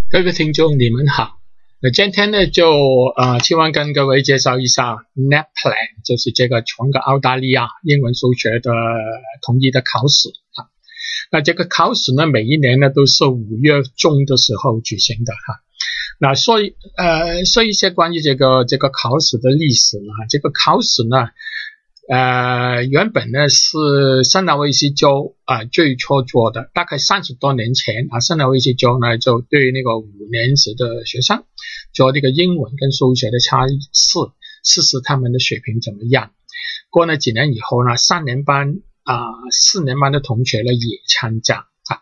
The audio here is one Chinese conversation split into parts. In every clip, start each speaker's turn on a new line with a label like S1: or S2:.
S1: 各位听众你们好，今天呢希望跟各位介绍一下 NAPLAN， 就是这个全个澳大利亚英文数学的统一的考试啊。那这个考试呢，每一年呢都是5月中的时候举行的哈。那说一些关于这个考试的历史呢，这个考试呢原本呢是新南威尔士州最初做的，大概30多年前新南威尔士州呢就对那个5年级的学生做这个英文跟数学的测试试他们的水平怎么样。过了几年以后呢，3年班4年班的同学呢也参加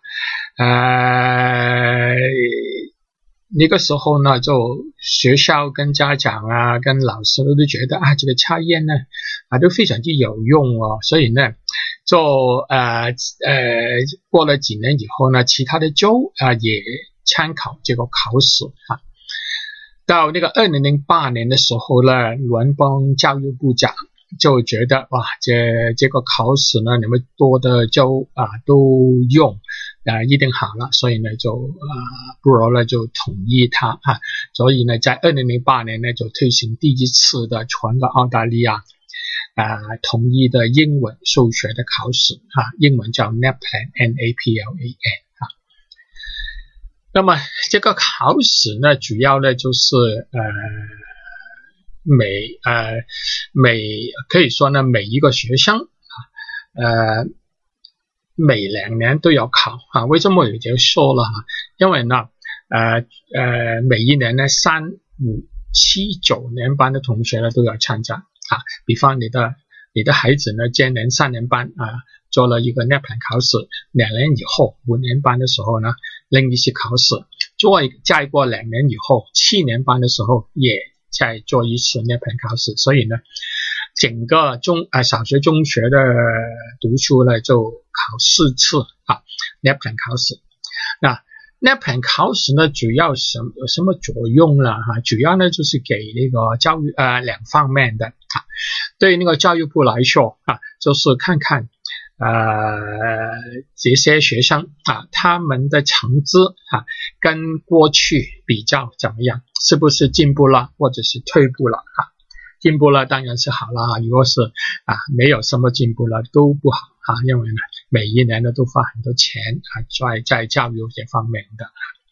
S1: 那个时候呢，就学校跟家长跟老师都觉得这个测验呢都非常之有用哦，所以呢过了几年以后呢，其他的州也参考这个考试到那个2008年的时候呢，联邦教育部长就觉得这个考试呢你们多的州都用一定好了，所以呢不如呢就统一它所以呢在2008年呢就推行第一次的全个澳大利亚统一的英文数学的考试英文叫 NAPLAN NAPLAN 那么这个考试呢主要呢就是可以说呢每一个学生每2年都要考为什么有这个说了因为呢每一年呢3、5、7、9年班的同学呢都要参加比方你的孩子呢今年3年班做了一个 NAPLAN 考试，2年以后5年班的时候呢另一次考试，再过2年以后7年班的时候也再做一次 NAPLAN 考试，所以呢整个小学中学的读书呢就考4次NAPLAN 考试。那 NAPLAN 考试呢主要有什么作用呢主要呢就是给那个教育2方面的对那个教育部来说就是看看这些学生他们的成绩跟过去比较怎么样，是不是进步了或者是退步了进步了当然是好了如果是没有什么进步了都不好因为呢每一年呢都花很多钱在教育这方面的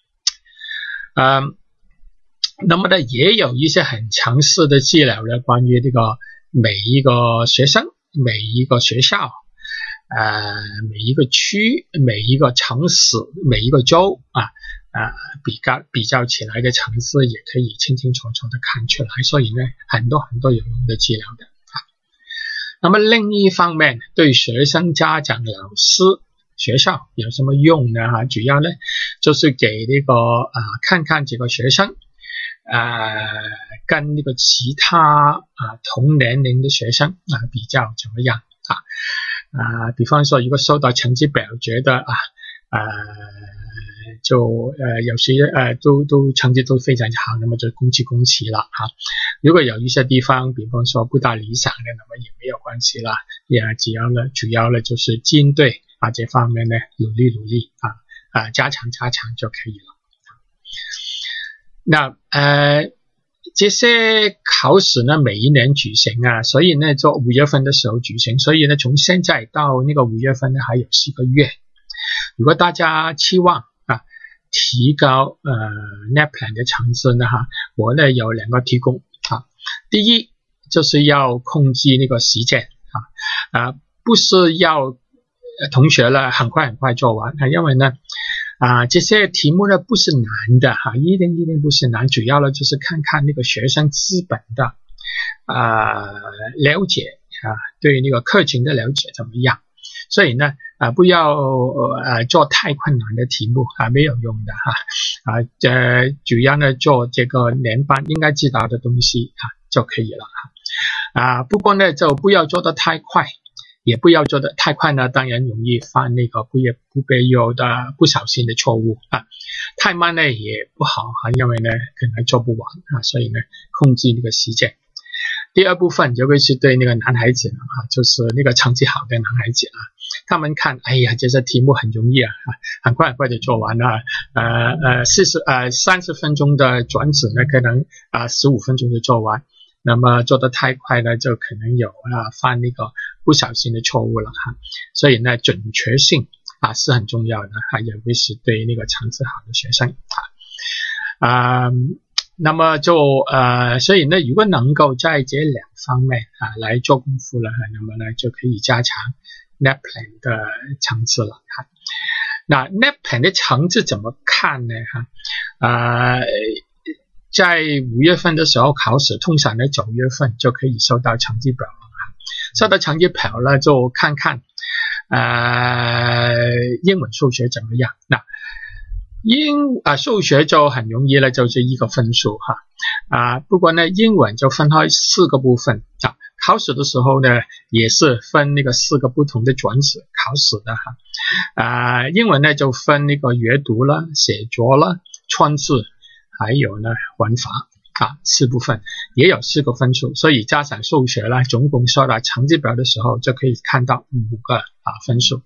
S1: 那么呢也有一些很详细的资料呢关于这个每一个学生每一个学校每一个区每一个城市每一个州比较起来的成绩也可以清清楚楚的看出来，所以呢很多有用的资料的那么另一方面对学生家长老师学校有什么用呢主要呢就是给那个看看这个学生跟那个其他同年龄的学生比较怎么样比方说如果收到成绩表觉得有些都成绩都非常好，那么就恭喜了如果有一些地方比方说不大理想的，那么也没有关系了，主要呢就是针对这方面呢努力加强就可以了。那这些考试呢每一年举行所以呢5月份的时候举行，所以呢从现在到那个5月份呢还有4个月。如果大家期望提高NAPLAN 的成绩呢我呢有2个提供第一就是要控制那个时间不是要同学呢很快做完因为呢这些题目呢不是难的一定不是难，主要呢就是看看那个学生基本的了解对那个课程的了解怎么样，所以呢不要做太困难的题目没有用的主要呢做这个年班应该知道的东西就可以了不过呢就不要做得太快，也不要做得太快呢当然容易犯那个不必要的不小心的错误太慢呢也不好因为呢可能做不完所以呢控制那个时间。第二部分尤其是对那个男孩子就是那个成绩好的男孩子他们看，哎呀，这些题目很容易啊，很快就做完了，30分钟的转子呢，可能15分钟就做完。那么做得太快呢，就可能有犯那个不小心的错误了所以呢，准确性是很重要的尤其是对那个成绩好的学生那么就所以呢，如果能够在这两方面来做功夫了那么呢就可以加强 NAPLAN 的层次了那 NAPLAN 的层次怎么看呢在5月份的时候考试，通常在9月份就可以收到成绩表了收到成绩表了就看看英文数学怎么样那数学就很容易了，就是一个分数不过呢英文就分开4个部分考试的时候呢也是分那个4个不同的转子考试的英文呢就分那个阅读了、写作了、串字还有呢文法4部分也有4个分数，所以加上数学了总共收到成绩表的时候就可以看到5个分数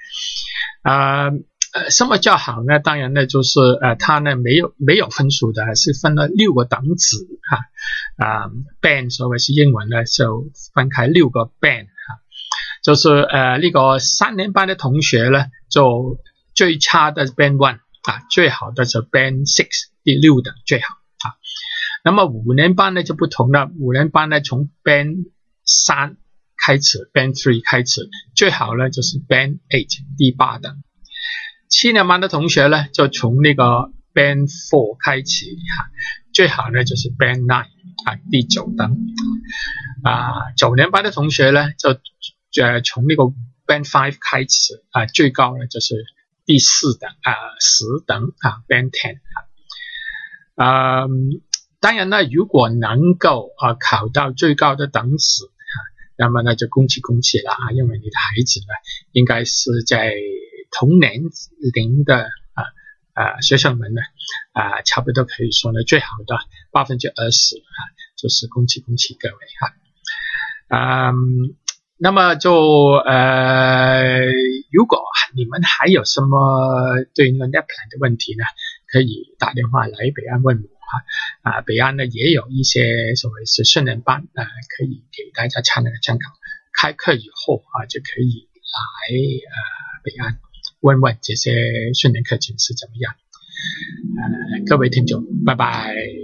S1: 什么叫好呢？当然呢就是它呢没有分数的，是分了6个等子band 所谓是英文呢就分开6个 band 就是那个3年班的同学呢就最差的 band 1最好的就 band 6第6等最好那么5年班呢就不同了，5年班呢从 band 3开始 band 3开始最好呢就是 band 8第8等7年班的同学呢就从那个 band 4开始最好呢就是 band 9第9等9年班的同学呢就从那个 band 5开始最高呢就是第4等10等band 10当然呢如果能够考到最高的等次那么呢就恭喜了因为你的孩子呢应该是在同年龄的学生们呢差不多可以说呢最好的20%就是恭喜各位那么就如果你们还有什么对那个 NAPLAN 的问题呢可以打电话来北岸问我北岸呢也有一些所谓是训练班可以给大家参考开课以后就可以来北岸问问这些训练课程是怎么样各位听众拜拜